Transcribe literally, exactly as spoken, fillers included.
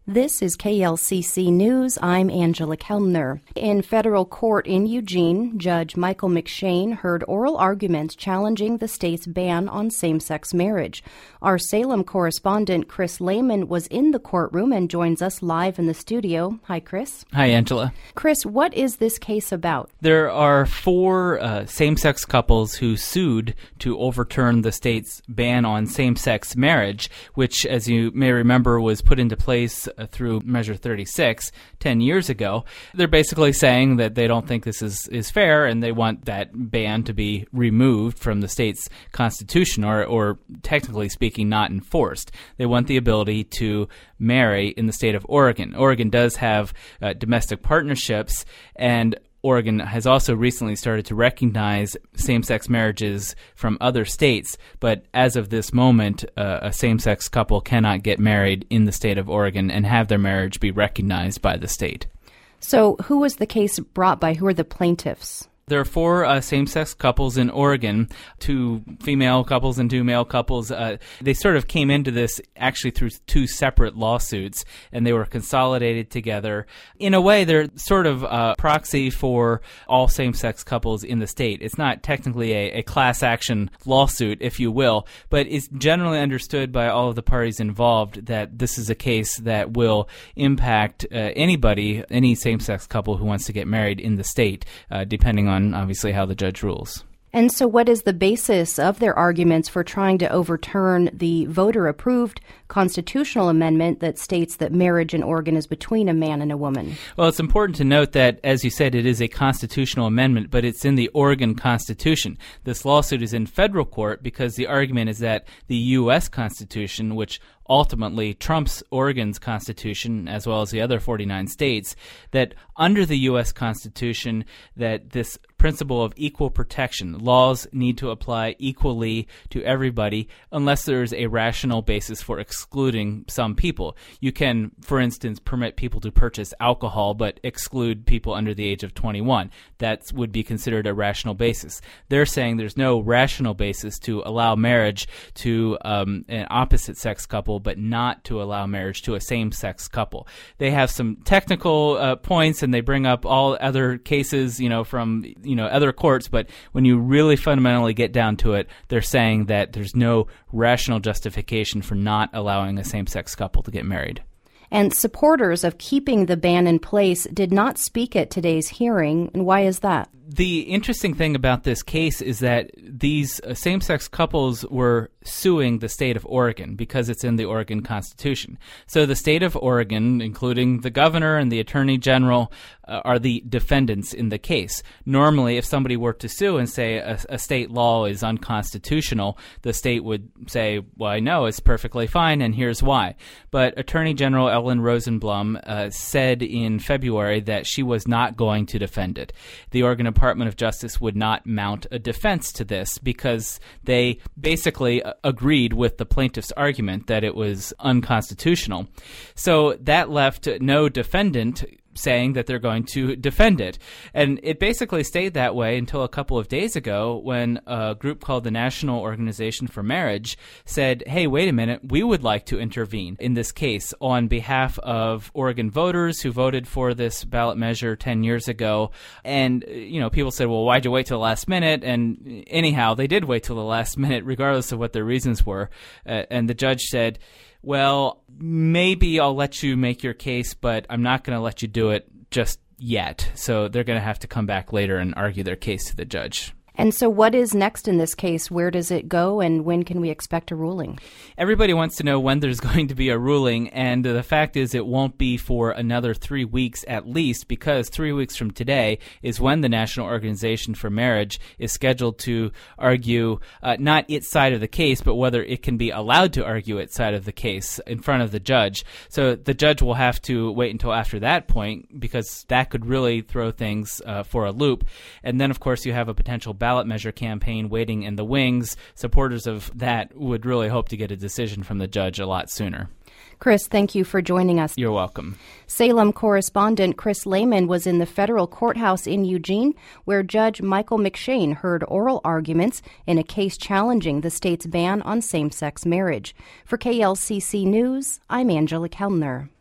This is K L C C News. I'm Angela Kellner. In federal court in Eugene, Judge Michael McShane heard oral arguments challenging the state's ban on same-sex marriage. Our Salem correspondent Chris Lehman was in the courtroom and joins us live in the studio. Hi, Chris. Hi, Angela. Chris, what is this case about? There are four uh, same-sex couples who sued to overturn the state's ban on same-sex marriage, which, as you may remember, was put into place through Measure thirty-six ten years ago. They're basically saying that they don't think this is, is fair and they want that ban to be removed from the state's constitution or, or technically speaking, not enforced. They want the ability to marry in the state of Oregon. Oregon does have uh, domestic partnerships, and Oregon has also recently started to recognize same-sex marriages from other states, but as of this moment, uh, a same-sex couple cannot get married in the state of Oregon and have their marriage be recognized by the state. So who was the case brought by? Who are the plaintiffs? There are four uh, same-sex couples in Oregon, two female couples and two male couples. Uh, they sort of came into this actually through two separate lawsuits, and they were consolidated together. In a way, they're sort of a proxy for all same-sex couples in the state. It's not technically a, a class action lawsuit, if you will, but it's generally understood by all of the parties involved that this is a case that will impact uh, anybody, any same-sex couple who wants to get married in the state, uh, depending on obviously how the judge rules. And so what is the basis of their arguments for trying to overturn the voter-approved constitutional amendment that states that marriage in Oregon is between a man and a woman? Well, it's important to note that, as you said, it is a constitutional amendment, but it's in the Oregon Constitution. This lawsuit is in federal court because the argument is that the U S Constitution, which ultimately trumps Oregon's Constitution, as well as the other forty-nine states, that under the U S Constitution, that this principle of equal protection, laws need to apply equally to everybody unless there's a rational basis for excluding some people. You can, for instance, permit people to purchase alcohol but exclude people under the age of twenty-one. That would be considered a rational basis. They're saying there's no rational basis to allow marriage to um, an opposite-sex couple but not to allow marriage to a same-sex couple. They have some technical uh, points, and they bring up all other cases, you know, from you know other courts, but when you really fundamentally get down to it, they're saying that there's no rational justification for not allowing a same-sex couple to get married. And supporters of keeping the ban in place did not speak at today's hearing. And why is that? The interesting thing about this case is that these uh, same-sex couples were suing the state of Oregon because it's in the Oregon Constitution. So the state of Oregon, including the governor and the attorney general, uh, are the defendants in the case. Normally, if somebody were to sue and say a, a state law is unconstitutional, the state would say, well, I know, it's perfectly fine, and here's why. But Attorney General Ellen Rosenblum uh, said in February that she was not going to defend it. The Oregon Department of Justice would not mount a defense to this because they basically agreed with the plaintiff's argument that it was unconstitutional. So that left no defendant saying that they're going to defend it. And it basically stayed that way until a couple of days ago when a group called the National Organization for Marriage said, hey, wait a minute, we would like to intervene in this case on behalf of Oregon voters who voted for this ballot measure ten years ago. And, you know, people said, well, why'd you wait till the last minute? And anyhow, they did wait till the last minute, regardless of what their reasons were. Uh, and the judge said, well, maybe I'll let you make your case, but I'm not going to let you do it just yet. So they're going to have to come back later and argue their case to the judge. And so what is next in this case? Where does it go, and when can we expect a ruling? Everybody wants to know when there's going to be a ruling, and the fact is it won't be for another three weeks at least, because three weeks from today is when the National Organization for Marriage is scheduled to argue uh, not its side of the case, but whether it can be allowed to argue its side of the case in front of the judge. So the judge will have to wait until after that point, because that could really throw things uh, for a loop. And then, of course, you have a potential ballot ballot measure campaign waiting in the wings. Supporters of that would really hope to get a decision from the judge a lot sooner. Chris, thank you for joining us. You're welcome. Salem correspondent Chris Lehman was in the federal courthouse in Eugene, where Judge Michael McShane heard oral arguments in a case challenging the state's ban on same-sex marriage. For K L C C News, I'm Angela Kellner.